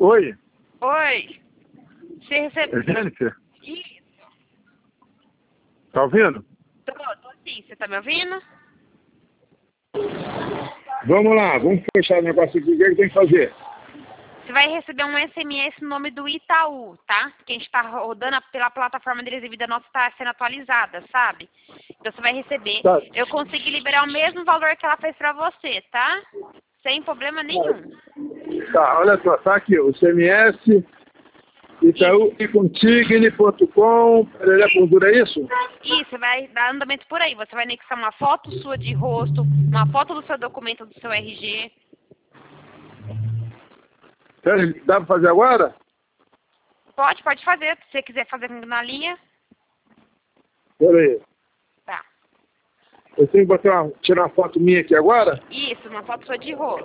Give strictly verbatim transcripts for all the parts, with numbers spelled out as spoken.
Oi. Oi. Você recebeu... É Jennifer? Isso. Tá ouvindo? Tô, tô sim. Você tá me ouvindo? Vamos lá, vamos fechar o negócio aqui. O que é que tem que fazer? Você vai receber um S M S no nome do Itaú, tá? Que a gente tá rodando pela plataforma deles, a vida nossa tá sendo atualizada, sabe? Então você vai receber. Tá. Eu consegui liberar o mesmo valor que ela fez pra você, tá? Sem problema nenhum. Tá, olha só, tá aqui, o C M S, Itaú e contigne ponto com, Pereira Gordura, é isso? Isso, você vai dar andamento por aí. Você vai anexar uma foto sua de rosto, uma foto do seu documento do seu R G. Dá pra fazer agora? Pode, pode fazer. Se você quiser fazer na linha, Pera aí. tá. Eu tenho que botar uma, tirar uma foto minha aqui agora? Isso, uma foto sua de rosto.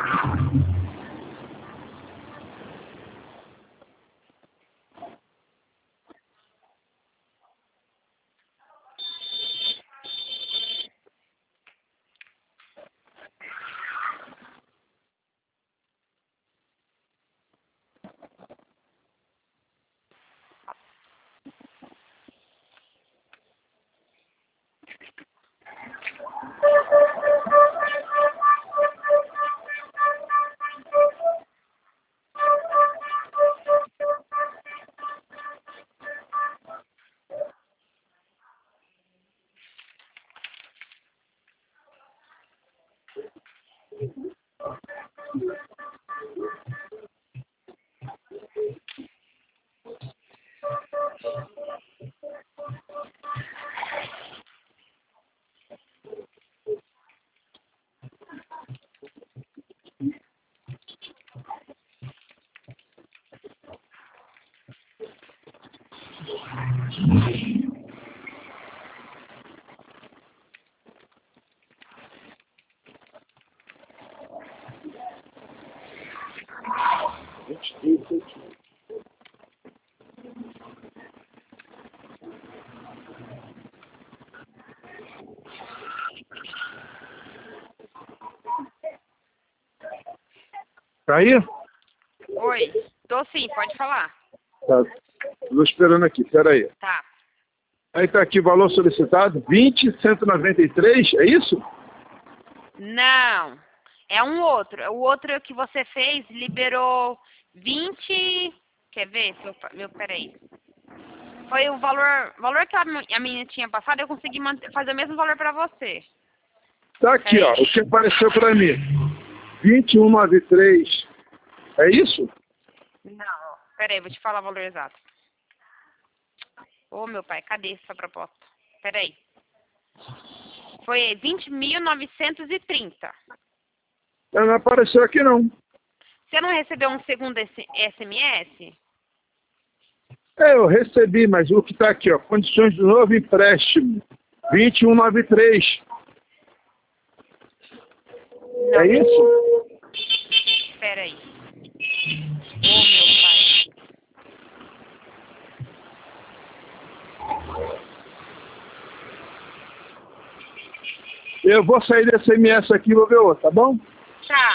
Tá aí? Oi. Tô sim, pode falar. Tá. Tô esperando aqui, pera aí. Tá. Aí tá aqui, valor solicitado, vinte mil cento e noventa e três, é isso? Não. É um outro. O outro que você fez liberou vinte. Quer ver? Meu, meu, peraí. Foi o valor, valor que a, a menina tinha passado, eu consegui manter, fazer o mesmo valor pra você. Tá aqui, Peraí. ó, o que apareceu pra mim. vinte e um noventa e três, é isso? Não. Peraí, vou te falar o valor exato. Ô, meu pai, cadê essa proposta? Peraí. Foi vinte mil novecentos e trinta. Não apareceu aqui não. Você não recebeu um segundo S M S? É, eu recebi, mas o que tá aqui, ó, condições de novo empréstimo, vinte e um noventa e três. Não. É isso? Peraí. Ô, meu pai. Eu vou sair desse S M S aqui e vou ver outro, tá bom? Tá.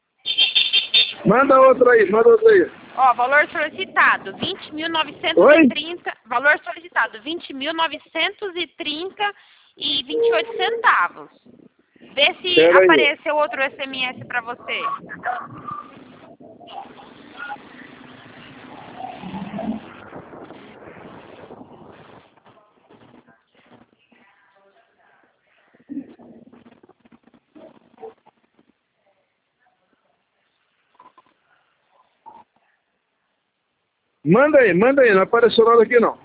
Manda outro aí, manda outro aí. Ó, valor solicitado, vinte mil novecentos e trinta. Valor solicitado, vinte mil novecentos e trinta e vinte e oito centavos. Vê se Pera aí. apareceu outro S M S pra você. Manda aí, manda aí, não apareceu nada aqui não.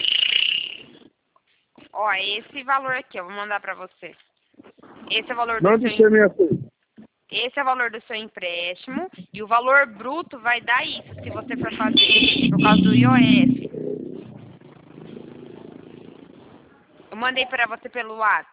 Ó, esse valor aqui, eu vou mandar pra você. Esse é o valor do Manda o seu, S M S aí. esse é o valor do seu empréstimo e o valor bruto vai dar isso, se você for fazer, por causa do I O F. Eu mandei pra você pelo WhatsApp.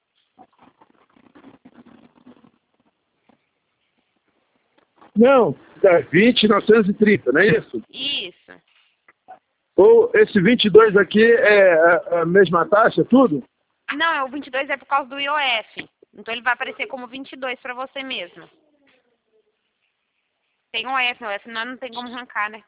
Não, tá vinte mil novecentos e trinta, não é isso? Isso. Ou esse vinte e dois aqui é a, a mesma taxa, tudo? Não, é o vinte e dois é por causa do I O F. Então ele vai aparecer como vinte e dois pra você mesmo. Tem o S, o S não, não tem como arrancar, né?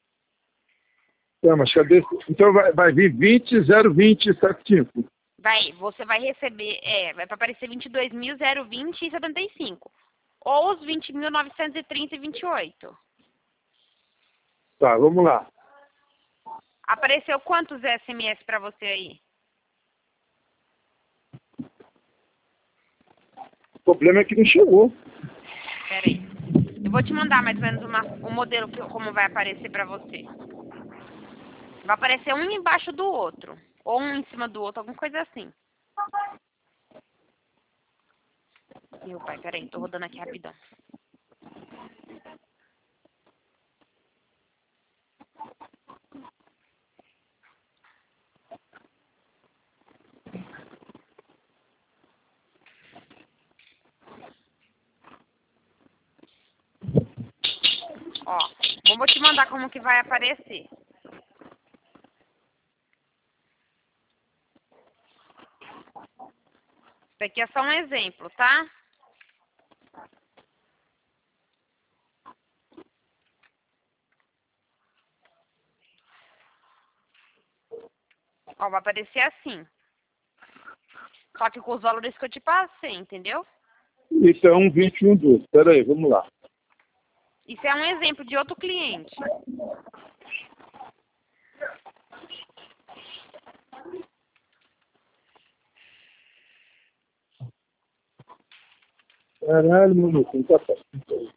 É, mas cadê? Então vai, vai vir vinte zero vinte setenta e cinco. Vai, você vai receber, é, vai aparecer vinte e dois mil, zero vinte e setenta e cinco. Ou os vinte mil, novecentos e trinta e vinte e oito. Tá, vamos lá. Apareceu quantos S M S pra você aí? O problema é que não chegou. Pera aí. Eu vou te mandar mais ou menos uma, um modelo que, como vai aparecer pra você. Vai aparecer um embaixo do outro. Ou um em cima do outro, alguma coisa assim. Meu pai, peraí, tô rodando aqui rapidão. Ó, vou te mandar como que vai aparecer. Isso aqui é só um exemplo, tá? Ó, vai aparecer assim. Só que com os valores que eu te passei, entendeu? Então, vinte e um doze. Espera aí, vamos lá. Isso é um exemplo de outro cliente. Caralho, mano, não tá fácil.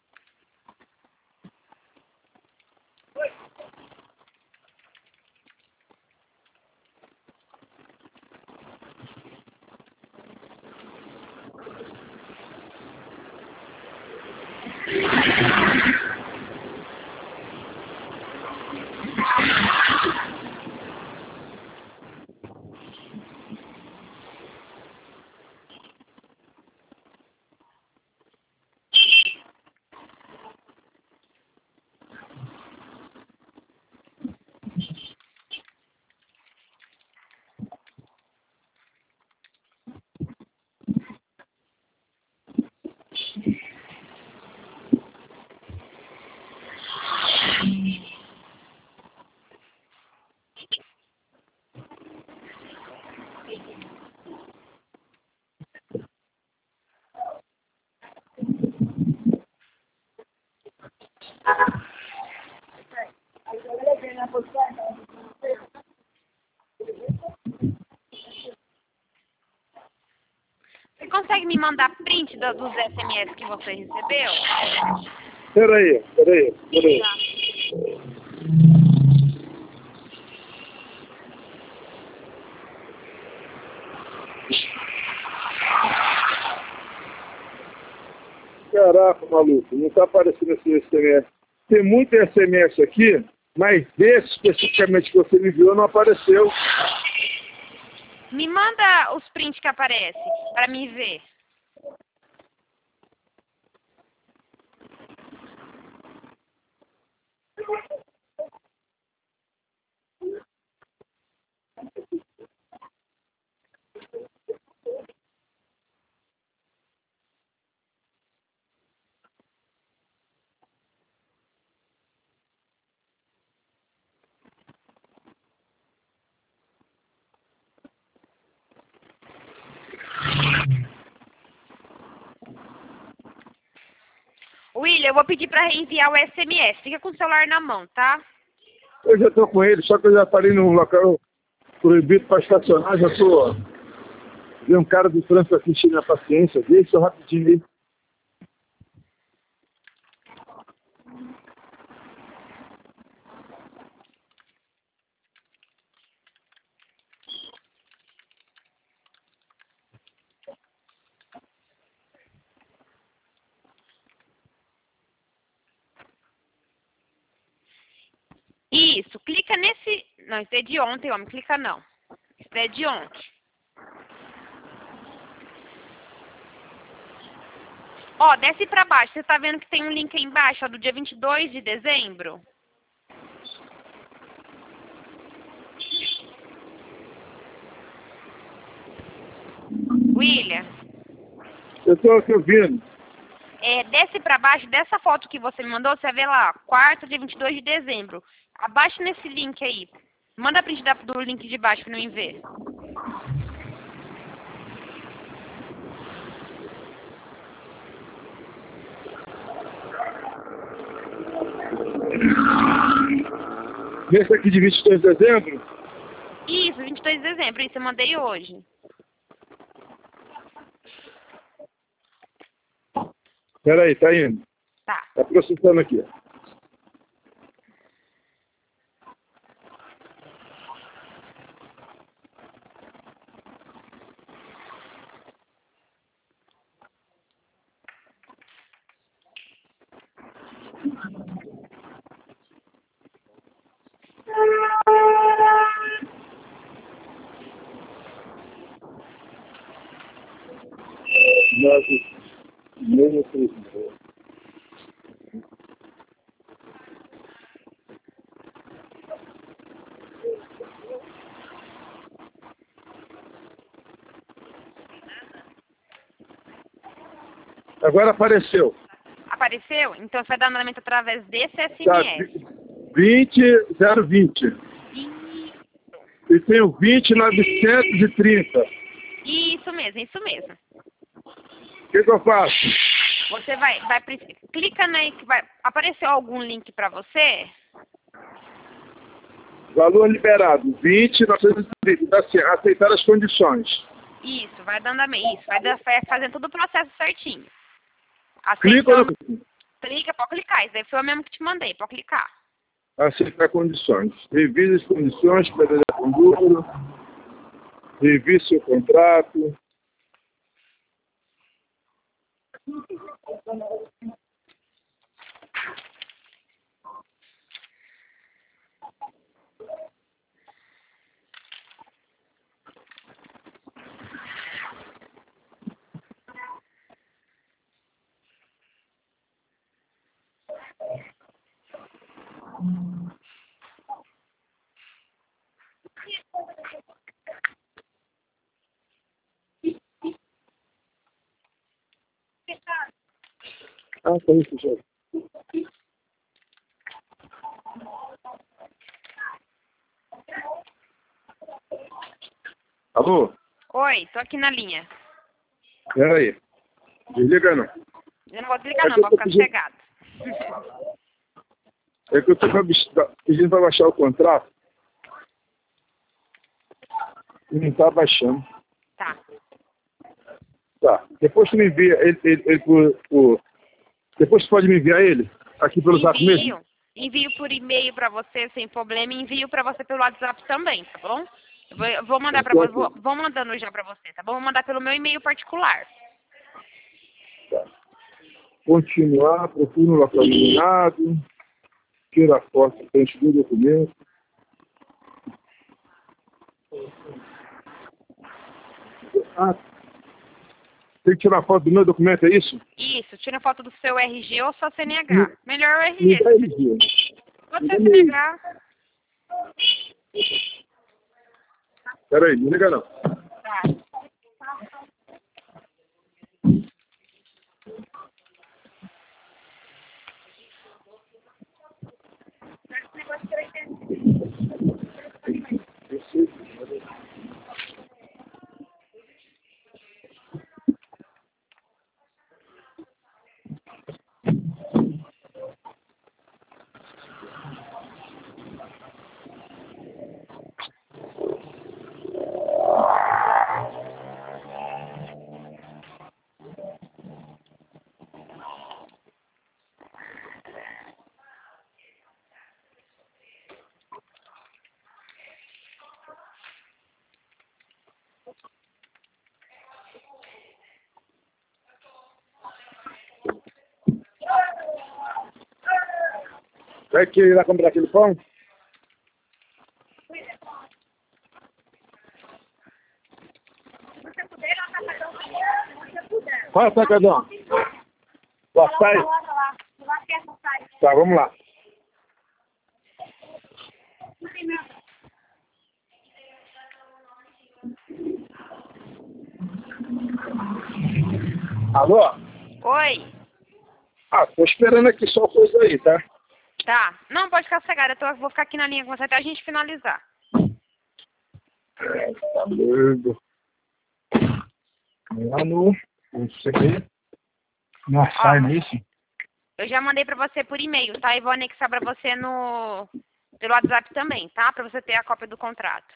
Você consegue me mandar print da- dos S M S que você recebeu? Espera aí, espera aí, espera aí. Tá. Caraca, maluco, não tá aparecendo esse S M S. Tem muito S M S aqui, mas desse especificamente que você me enviou não apareceu. Me manda os prints que aparecem pra mim ver. William, eu vou pedir pra reenviar o S M S. Fica com o celular na mão, tá? Eu já tô com ele, só que eu já parei num local proibido para estacionar, já tô... Vi um cara do trânsito aqui enchendo a paciência, deixa eu rapidinho aí. Isso, clica nesse... Não, isso é de ontem, homem. Clica não. Isso é de ontem. Ó, desce pra baixo. Você tá vendo que tem um link aí embaixo, ó, do dia vinte e dois de dezembro? William, Eu tô aqui ouvindo. É, desce pra baixo dessa foto que você me mandou, você vai ver lá, quarta, dia vinte e dois de dezembro. Abaixa nesse link aí. Manda print da, do link de baixo pra mim ver. Esse aqui de vinte e dois de dezembro? Isso, vinte e dois de dezembro, isso eu mandei hoje. Peraí, tá indo. Tá. Tá processando aqui. Nove, meia, três, meia. Agora apareceu. Apareceu? Então você vai dar andamento através desse Tá, S M S. vinte, zero vinte. E tem o vinte, novecentos e trinta. Isso mesmo, isso mesmo. O que, que eu faço? Você vai, vai, clica aí que vai, apareceu algum link pra você? Valor liberado, vinte, novecentos e trinta. Tá assim, aceitar as condições. Isso, vai dando a isso, vai, vai fazendo todo o processo certinho. Clica Aceitando, no... clica, pode clicar, isso daí foi o mesmo que te mandei, pode clicar. Aceitar condições. Revise as condições para com lucro. Revise seu contrato. Ah, tá isso, já. Alô? Oi, tô aqui na linha. Peraí. Desliga não. Eu não vou desligar É não, que eu vou tô ficar pedindo- sossegado. É que eu tô pedindo para baixar o contrato e não tá baixando. Tá. Tá. Depois tu me envia ele, ele, ele por, por... Depois tu pode me enviar ele? Aqui pelo zap mesmo? Envio. Envio por e-mail pra você sem problema e envio pra você pelo WhatsApp também, tá bom? Eu vou, eu vou mandar pra você, vou, vou mandando já pra você, tá bom? Vou mandar pelo meu e-mail particular. Tá. Continuar, procura um local iluminado, tira a foto, preenche o documento. Ah, tem que tirar a foto do meu documento, é isso? Isso, tira foto do seu R G ou sua C N H. Me- Melhor o R Me G. dá Se ele, Gil. pode Me ser dá C N ele. H. Peraí, não liga não. Tá. Vai que ir lá comprar aquele pão? Qual é o sacadão? O açaí? Tá, vamos lá. Alô? Oi. Ah, tô esperando aqui só coisa aí, tá? Tá. Não, pode ficar cegada. Eu tô- vou ficar aqui na linha com você até a gente finalizar. É, tá doido. Lá no... Não sei o quê. Não sai nisso. Eu já mandei pra você por e-mail, tá? E vou anexar pra você no... pelo WhatsApp também, tá? Pra você ter a cópia do contrato.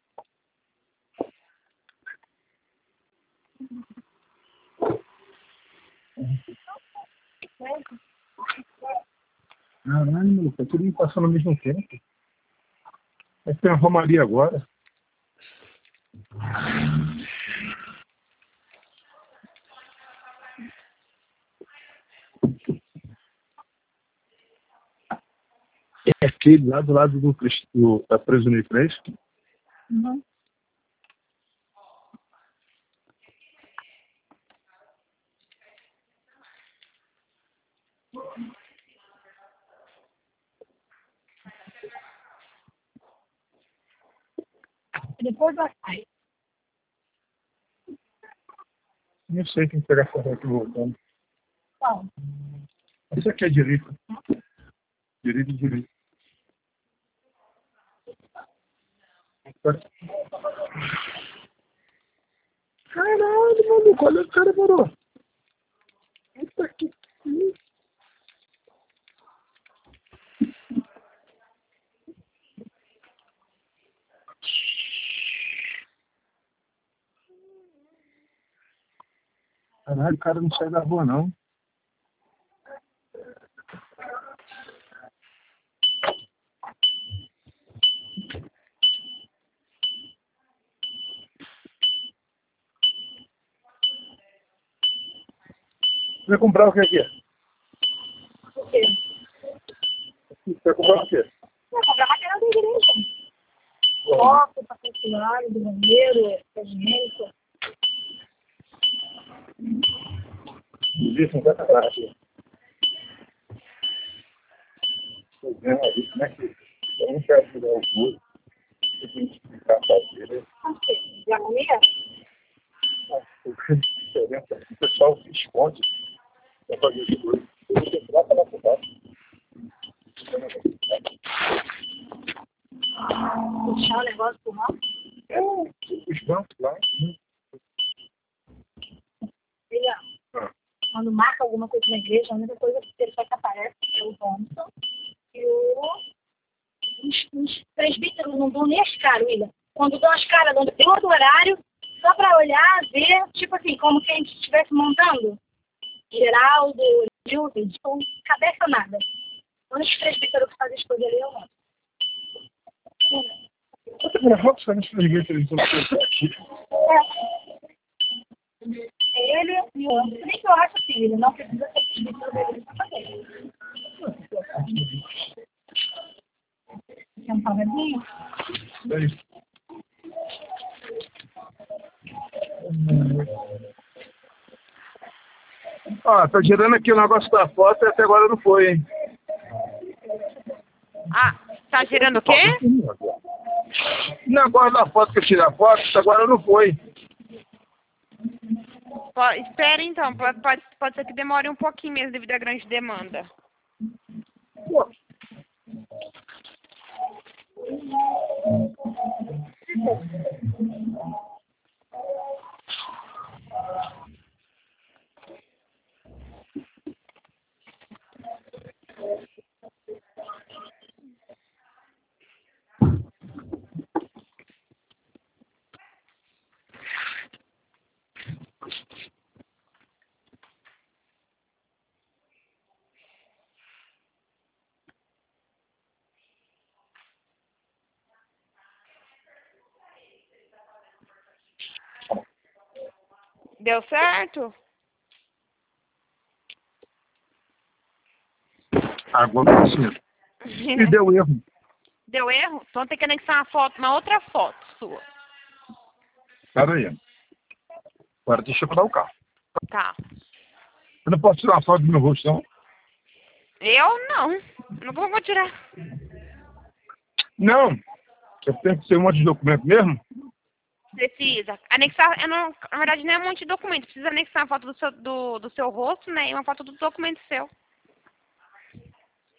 Caralho, tá tudo me passando ao mesmo tempo. Vai ter uma romaria agora. É aquele lá do lado do, Crist- do da preso no Cristo. Uhum. Depois vai sair. Não sei quem pegar essa aqui voltando. Qual? Esse aqui é direito. Direito, direito. Caralho, maluco, olha o cara, mano. Eita que... Caralho, o cara não sai da rua, não. Você vai comprar o que aqui? O quê? Você vai comprar o quê? Vai comprar material da igreja. Copo, papel higiênico, do banheiro, papel higiênico. Isso, não vai comprar aqui. Tô vendo ali, como é que... Eu não quero tirar o curso. Eu tenho que explicar pra ele. O quê? De agonia? O que é diferença? O pessoal se esconde pra fazer as coisas. Eu vou ter que ir lá pra cidade. Puxar o negócio pro mal? É, os bancos lá. Filha, Ah. quando marca alguma coisa na igreja, a única coisa que ele só que aparece é o Thompson e o... Os, os presbíteros não dão nem as caras, William. Quando dão as caras, dão tem outro horário, só pra olhar, ver, tipo assim, como se a gente estivesse montando. Geraldo, Gilda, com cabeça nada. Os únicos presbíteros que fazem as coisas ali é o nosso. Você tem uma foto, você não se liga, eles vão ter aqui. É ele e o outro. Nem que eu acho assim, ele não precisa ser presbítero dele pra fazer. Quer um salgadinho? Ah, tá girando aqui o negócio da foto e até agora não foi, hein? Ah, tá girando o quê? O negócio da foto que eu tirei a foto, até agora não foi. Pode, espera então, pode, pode, pode ser que demore um pouquinho mesmo devido à grande demanda. Pô. Deu certo? Agora sim. E deu erro. Deu erro? Então tem que anexar uma foto, uma outra foto sua. Pera aí. Agora deixa eu parar o carro. Tá. Eu não posso tirar uma foto do meu rosto, não? Eu não. Não vou tirar. Não. Eu tenho que ser um monte de documento mesmo? Precisa. Anexar, eu não, na verdade, não é um monte de documento. Precisa anexar uma foto do seu, do, do seu rosto, né? E uma foto do documento seu.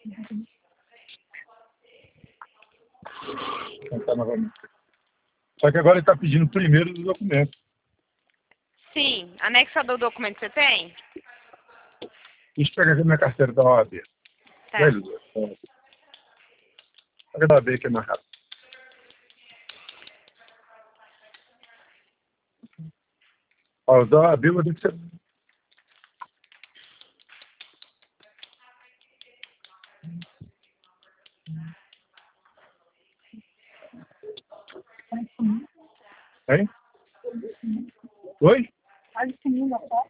Vou tentar novamente. Só que agora ele está pedindo primeiro do documento. Sim. Anexador do documento você tem? Deixa eu pegar aqui minha carteira da O A B. Tá. Velho, pega da O A B que é mais rápido. Ó, o da O A B vai ter que ser... Hein? Oi? Quase sumindo a foto.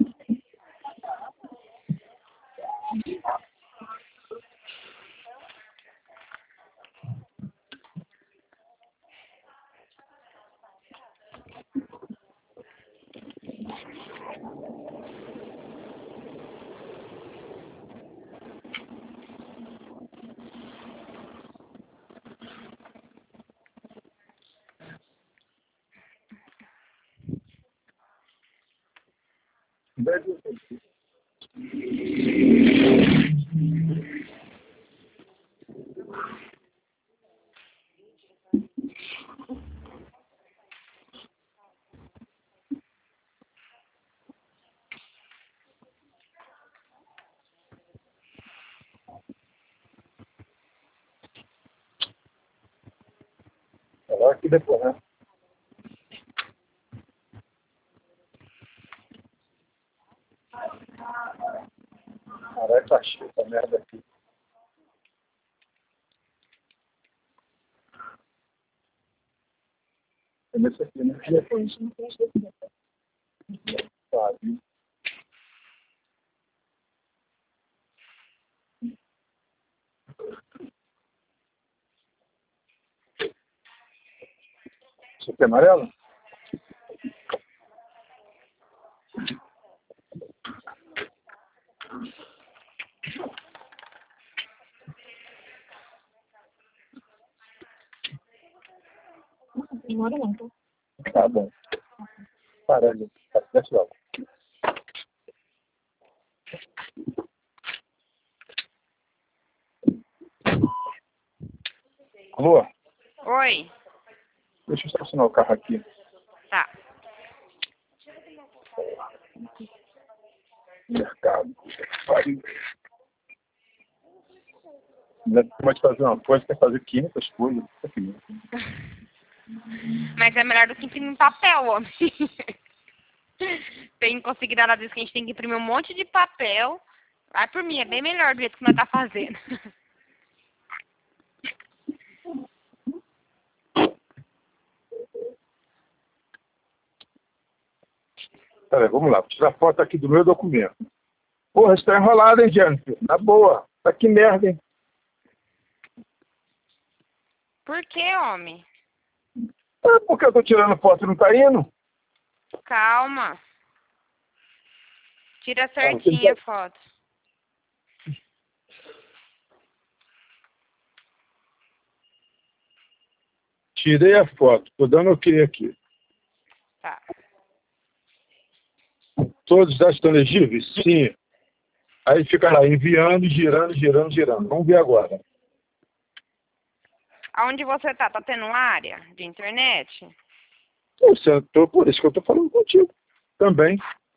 Agora aqui depois, né? Caralho, tá cheio essa merda aqui. É nesse aqui, né? Depois, não tem jeito. Sabe? Isso aqui é amarelo? Não demora não, tá? Tá bom. Para ali. Desce logo. Alô? Oi. Deixa eu estacionar o carro aqui. Tá. Mercado. Pariu. Pode fazer uma coisa, quer fazer quinhentas coisas. Mas é melhor do que imprimir papel, homem. Tem considerado disso que a gente tem que imprimir um monte de papel. Vai por mim, é bem melhor do jeito que nós tá fazendo. Peraí, vamos lá. Vou tirar foto aqui do meu documento. Porra, isso tá enrolado, hein, Jennifer? Na boa. Tá que merda, hein? Por que, homem? É porque eu tô tirando foto e não tá indo? Calma. Tira certinho a foto. Tirei a foto. Tô dando ok aqui. Tá. Todos já estão legíveis? Sim. Aí fica lá, enviando, girando, girando, girando. Vamos ver agora. Aonde você tá? Tá tendo área de internet? Eu tô, por isso que eu tô falando contigo. Também.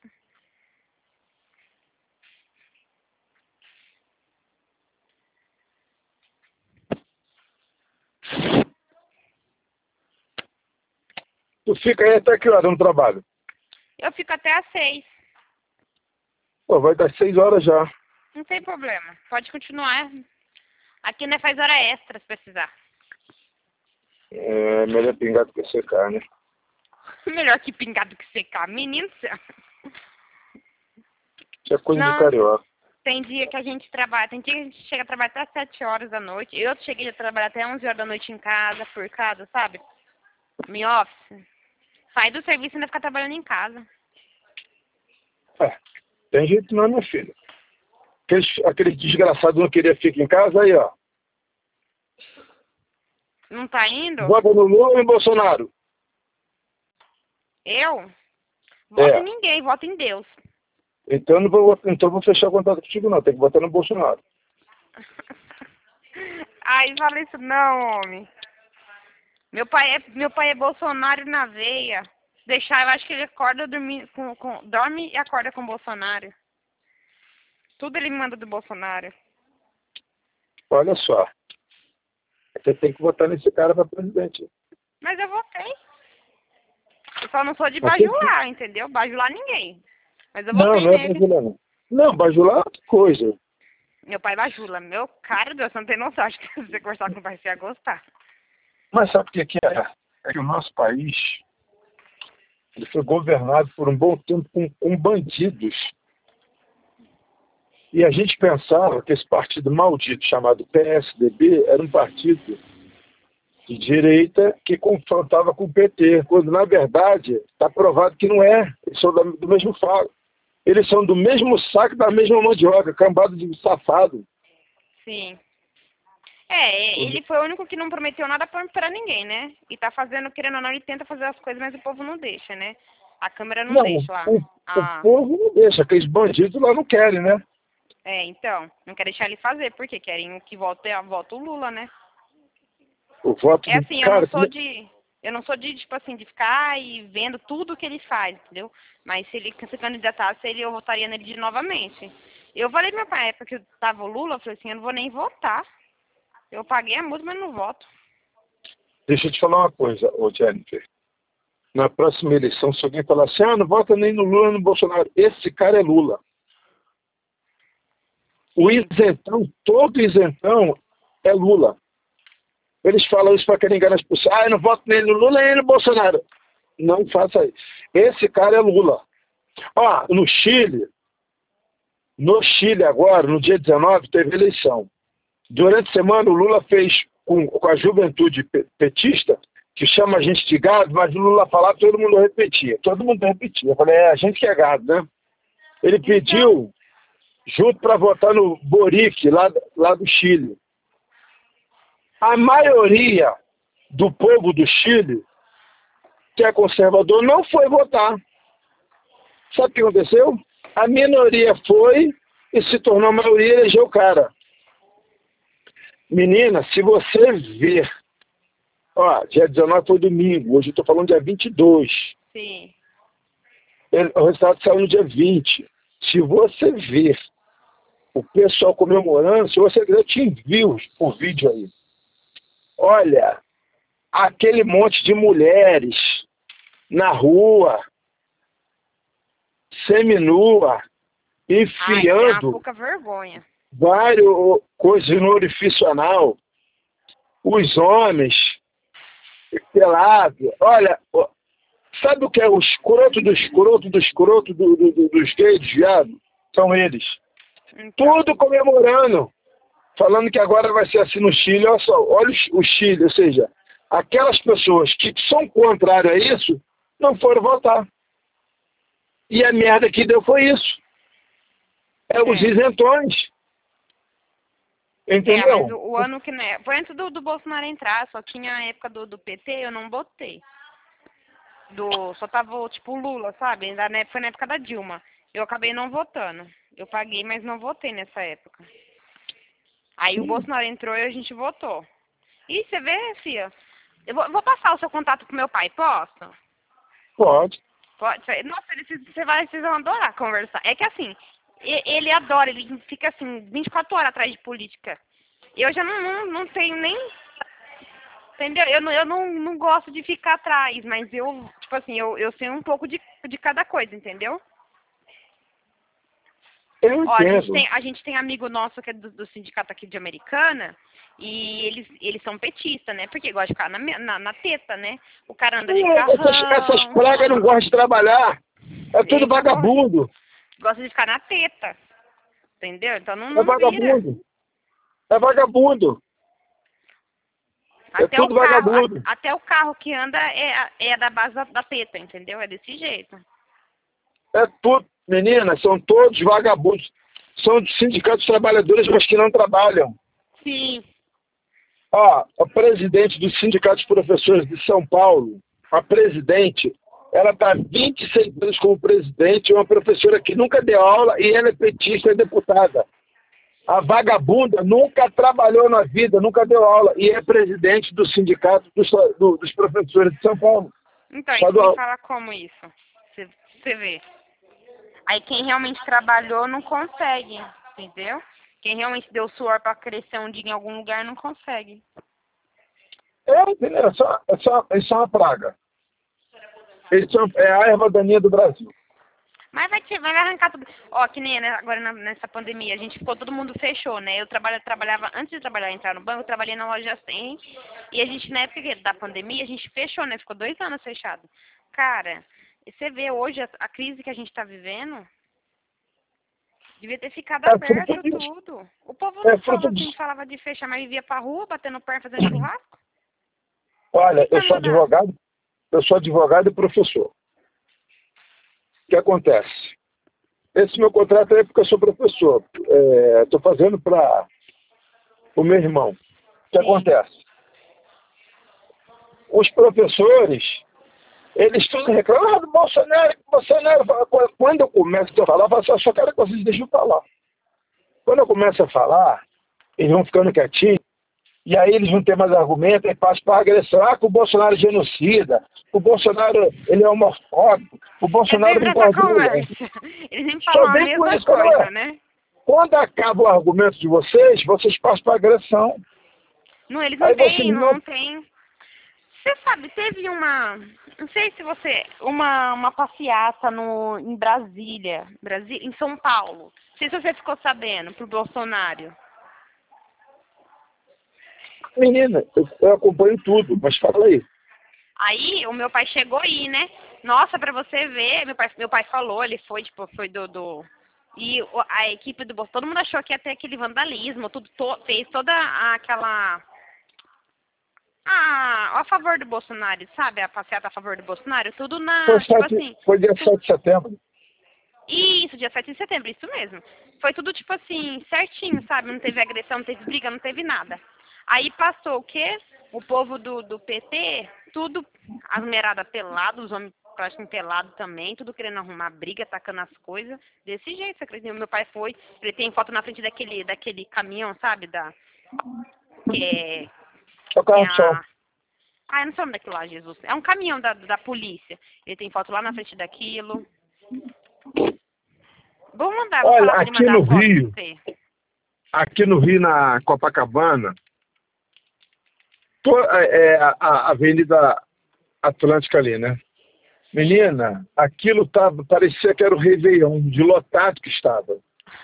Tu fica aí até que hora no trabalho? Eu fico até às seis. Pô, vai dar seis horas já. Não tem problema. Pode continuar. Aqui não faz hora extra se precisar. É melhor pingar do que secar, né? Melhor que pingar do que secar. Menino do céu. Isso é coisa Não. de carioca. Tem dia que a gente trabalha, tem dia que a gente chega a trabalhar até sete horas da noite. Eu cheguei a trabalhar até onze horas da noite em casa, por casa, sabe? Me office. Sai do serviço e ainda ficar trabalhando em casa. É, tem jeito não, minha filha. Aqueles, aqueles desgraçados não queriam ficar em casa, aí, ó. Não tá indo? Vota no Lula ou em Bolsonaro? Eu? Voto É. em ninguém, voto em Deus. Então não vou, então vou fechar o contato contigo, não. Tem que votar no Bolsonaro. Ai, fala isso não, homem. Meu pai é, meu pai é Bolsonaro na veia. Deixar, eu acho que ele acorda dormindo com, com, dorme e acorda com Bolsonaro. Tudo ele me manda do Bolsonaro. Olha só. Você tem que votar nesse cara para presidente. Mas eu votei. Eu só não sou de Mas tem que- bajular, entendeu? Bajular ninguém. Mas eu Não, votei não é nele. bajular, não. Não, bajular é outra coisa. Meu pai bajula. Meu cara, Deus, você não tem noção. Acho que se você conversar com o pai, você ia gostar. Mas sabe o que que é? É que o nosso país ele foi governado por um bom tempo com, com bandidos. E a gente pensava que esse partido maldito chamado P S D B era um partido de direita que confrontava com o P T, quando na verdade está provado que não é. Eles são do, do mesmo falo. Eles são do mesmo saco, da mesma mandioca, cambado de safado. Sim. É, ele foi o único que não prometeu nada pra, pra ninguém, né? E tá fazendo, querendo ou não, ele tenta fazer as coisas, mas o povo não deixa, né? A Câmara não, Não, deixa lá. o, Ah, o povo não deixa, aqueles bandidos lá não querem, né? é, então, não quer deixar ele fazer, porque querem que volte, volte o Lula, né? O voto É do assim, eu cara. não sou de. Eu não sou de, tipo assim, de ficar aí vendo tudo que ele faz, entendeu? Mas se ele se candidatasse, ele, eu votaria nele de novamente. Eu falei pra meu pai, na época que tava o Lula, eu falei assim, eu não vou nem votar. Eu paguei a multa, mas não voto. Deixa eu te falar uma coisa, ô Jennifer. Na próxima eleição, se alguém falar assim, ah, não vota nem no Lula nem no Bolsonaro, esse cara é Lula. O isentão, todo isentão é Lula. Eles falam isso para querer enganar as pessoas. Ah, eu não voto nem no Lula nem no Bolsonaro. Não faça isso. Esse cara é Lula. Ó, no Chile, no Chile agora, no dia dezenove, teve eleição. Durante a semana, o Lula fez com, com a juventude petista, que chama a gente de gado, mas o Lula falava, todo mundo repetia. Todo mundo repetia. Eu falei, é, a gente que é gado, né? Ele pediu, junto para votar no Boric, lá, lá do Chile. A maioria do povo do Chile, que é conservador, não foi votar. Sabe o que aconteceu? A minoria foi e se tornou a maioria e elegeu o cara. Menina, se você ver, ó, dia dezenove foi domingo, hoje eu estou falando dia vinte e dois. Sim. Ele, o resultado saiu no dia vinte. Se você ver o pessoal comemorando, se você quiser, eu te envio o vídeo aí. Olha, aquele monte de mulheres na rua, seminua, enfiando... Ai, tem uma pouca vergonha. várias coisas no orifício anal, os homens pelados. Olha, sabe o que é o escroto do escroto do escroto do, do, do, dos gays, dos viados? São eles. Então, Tudo comemorando, falando que agora vai ser assim no Chile. Olha só, olha o Chile, ou seja, aquelas pessoas que são contrárias a isso, não foram votar. E a merda que deu foi isso. É, os É. isentões. É, Entendeu? mas o, o ano que, né, foi antes do, do Bolsonaro entrar, só tinha a época do, do P T, eu não botei. Do, só tava, tipo, o Lula, sabe? Ainda na- foi na época da Dilma. Eu acabei não votando. Eu paguei, mas não votei nessa época. Aí o Bolsonaro entrou e a gente votou. E você vê, filha, eu vou, vou passar o seu contato pro meu pai, posso? Pode. Pode. Nossa, ele, você vai, vocês vão adorar conversar. É que assim, e- ele adora, ele fica assim, vinte e quatro horas atrás de política. Eu já não, não, não tenho nem. Entendeu? Eu, não, eu não, não gosto de ficar atrás, mas eu, tipo assim, eu, eu sei um pouco de, de cada coisa, entendeu? Eu Ó, a gente, entendo. tem, a gente tem amigo nosso que é do, do sindicato aqui de Americana, e eles, eles são petistas, né? Porque gosta de ficar na, me- na, na teta, né? O cara anda de É, carrão, essas, essas pragas não gostam de trabalhar. É tudo Eita, vagabundo. gosta de ficar na teta, entendeu? Então não, É não vira. vagabundo. É vagabundo. É Até tudo o carro, vagabundo. a- até o carro que anda é, é da base da, da teta, entendeu? É desse jeito. É tudo. Meninas, são todos vagabundos. São de sindicatos de trabalhadores, mas que não trabalham. Sim. Ó, a presidente do Sindicato de Professores de São Paulo, a presidente, ela está há vinte e seis anos como presidente, uma professora que nunca deu aula e ela é petista e deputada. A vagabunda nunca trabalhou na vida, nunca deu aula, e é presidente do sindicato dos, do, dos professores de São Paulo. Então, aí você Estadual. me fala como isso. Você, você vê. Aí quem realmente trabalhou não consegue, entendeu? Quem realmente deu suor para crescer um dia em algum lugar não consegue. É, entendeu? É só, é só, isso é uma praga. Eles são, é a erva daninha do Brasil. Mas vai, te, vai arrancar tudo. Ó, que nem né, agora na- nessa pandemia, a gente ficou, todo mundo fechou, né? Eu trabalha, trabalhava, antes de trabalhar, entrar no banco, eu trabalhei na loja cem. E a gente, na época da pandemia, a gente fechou, né? Ficou dois anos fechado. Cara, e você vê hoje a, a crise que a gente tá vivendo, devia ter ficado É aberto fruto disso. tudo. O povo É não falava fruto assim, disso. falava de fechar, mas vivia pra rua, batendo perna, fazendo churrasco. O Olha, que eu vai sou mudar? advogado, eu sou advogado e professor. O que acontece? Esse meu contrato é porque eu sou professor. Estou fazendo para o meu irmão. O que Sim. acontece? Os professores, eles tudo reclamam ah, do Bolsonaro, Bolsonaro. Quando eu começo a falar, eu falo assim, eu só quero que vocês deixem eu falar. Quando eu começo a falar, eles vão ficando quietinhos, e aí eles não têm mais argumento, aí passam para agressão. Ah, que o Bolsonaro é genocida, o Bolsonaro ele é homofóbico, o É Bolsonaro sempre não essa gosta de mulher. conversa. Eles sempre Só falam a vem com mesma isso, quando, coisa, é. né? quando acaba o argumento de vocês, vocês passam para agressão. Não, eles não Aí vocês têm, não não... tem. Você sabe, teve uma, não sei se você, uma, uma passeata no, em Brasília, Brasi, em São Paulo. Não sei se você ficou sabendo, pro Bolsonaro. Menina, eu, eu acompanho tudo, mas fala aí. Aí o meu pai chegou aí, né? Nossa, pra você ver, meu pai, meu pai falou, ele foi, tipo, foi do, do e o- a equipe do Bolsonaro, todo mundo achou que ia ter aquele vandalismo, tudo, to, fez toda aquela, ah, a favor do Bolsonaro, sabe? A passeata a favor do Bolsonaro, tudo Foi, na, tipo sete, assim, foi dia tu- sete de setembro. isso, dia sete de setembro, isso mesmo. Foi tudo, tipo assim, certinho, sabe? Não teve agressão, não teve briga, não teve nada. Aí passou o quê? O povo do, do P T, tudo, as mulheradas peladas, os homens praticamente pelados também, tudo querendo arrumar briga, atacando as coisas. Desse jeito, você acredita? Meu pai foi, ele tem foto na frente daquele, daquele caminhão, sabe? Da, que é, É o tem carro de sol. a... Ah, eu não sei o nome daquilo lá, Jesus. É um caminhão da, da polícia. Ele tem foto lá na frente daquilo. Vou mandar, vou Olha, falar pra ele aqui mandar no a foto Rio, pra você. aqui no Rio, na Copacabana, to- é, é, a, a Avenida Atlântica ali, né? Menina, aquilo tava, parecia que era o Réveillon, de lotado que estava.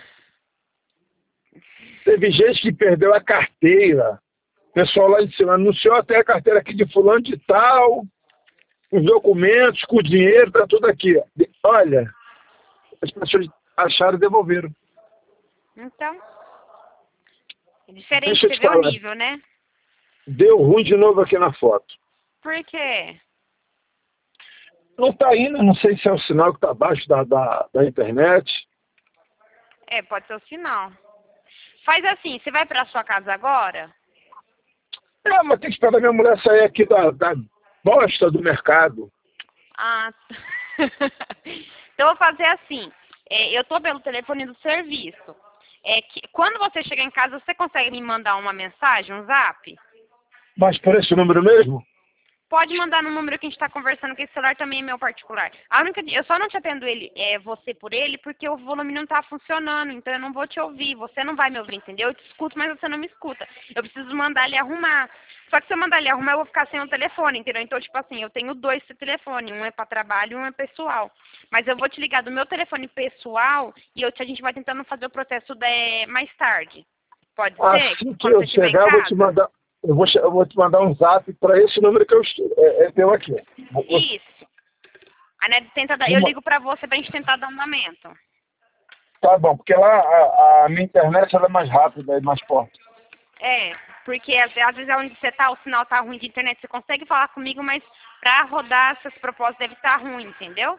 Teve gente que perdeu a carteira. O pessoal lá de cima anunciou até a carteira aqui de fulano de tal, os documentos, com o dinheiro, tá tudo aqui. Olha, as pessoas acharam e devolveram. Então, é diferente, Deixa eu você te vê o falar. nível, né? Deu ruim de novo aqui na foto. Por quê? Não tá indo, não sei se é o sinal que tá abaixo da, da, da internet. É, pode ser o sinal. Faz assim, você vai pra sua casa agora? É, mas tem que esperar minha mulher sair aqui da, da bosta do mercado. Ah, então eu vou fazer assim. É, eu tô pelo telefone do serviço. É que quando você chegar em casa, você consegue me mandar uma mensagem, um zap? Mas por esse número mesmo? Pode mandar no número que a gente está conversando, que esse celular também é meu particular. A única, eu só não te atendo ele, é, você por ele, porque o volume não está funcionando, então eu não vou te ouvir, você não vai me ouvir, entendeu? Eu te escuto, mas você não me escuta. Eu preciso mandar ele arrumar. Só que se eu mandar ele arrumar, eu vou ficar sem o telefone, entendeu? Então, tipo assim, eu tenho dois telefones, um é para trabalho e um é pessoal. Mas eu vou te ligar do meu telefone pessoal e eu, a gente vai tentando fazer o processo de, mais tarde. Pode ser? Assim que Quando eu você estiver em chegar, eu vou te casa? mandar. Eu vou, che- eu vou te mandar um zap para esse número que eu estou. É, é teu aqui. Vou- vou- Isso. Aí, né, tenta dar, eu Uma- ligo pra você pra gente tentar dar um andamento. Tá bom, porque lá a, a minha internet ela é mais rápida e mais forte. É, porque às, às vezes é onde você tá, o sinal tá ruim de internet, você consegue falar comigo, mas pra rodar essas propostas deve estar ruim, entendeu?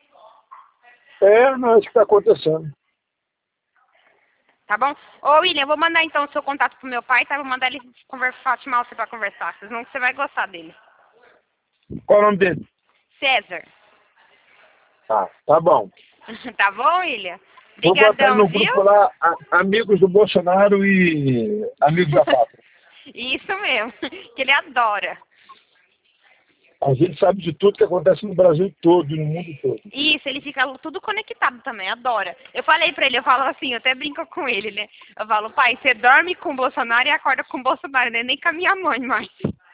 É, não é isso que está acontecendo. Tá bom? Ô, William, eu vou mandar então o seu contato pro meu pai, tá? Vou mandar ele conversar, chamar você pra conversar, senão você vai gostar dele. Qual é o nome dele? César. Tá, tá bom. Tá bom, William? Vou botar Obrigadão, no viu? grupo lá, a- amigos do Bolsonaro e amigos da pátria. Isso mesmo, que ele adora. A gente sabe de tudo que acontece no Brasil todo, no mundo todo. Isso, ele fica tudo conectado também, adora. Eu falei pra ele, eu falo assim, eu até brinco com ele, né? Eu falo, pai, você dorme com o Bolsonaro e acorda com o Bolsonaro, né? Nem com a minha mãe mais.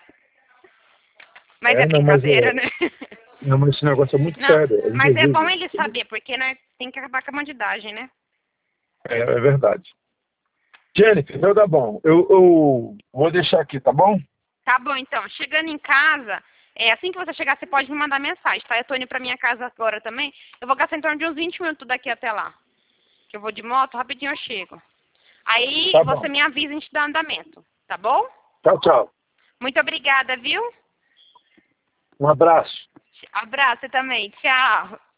Mas é, É, não, mas brincadeira, é, né? não, mas esse negócio é muito Não, sério. É mas é bom indesejável. ele saber, porque né, tem que acabar com a bandidagem, né? É, é verdade. Jennifer, então tá bom. Eu, eu vou deixar aqui, tá bom? Tá bom, então. Chegando em casa, é, assim que você chegar, você pode me mandar mensagem, tá? Eu tô indo pra minha casa agora também. Eu vou gastar em torno de uns vinte minutos daqui até lá. Que eu vou de moto, rapidinho eu chego. Aí Tá você bom. me avisa e a gente dá andamento, tá bom? Tchau, tchau. Muito obrigada, viu? Um abraço. Abraço você também. Tchau.